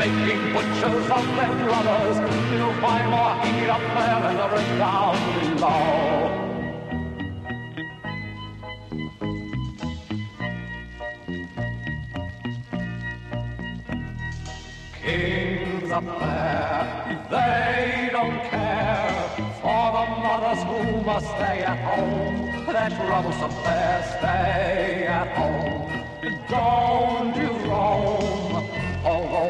making butchers of their brothers. You'll find more heat up there than there is down below. Kings up there, they don't care for the mothers who must stay at home. That troublesome pair stay at home. Don't you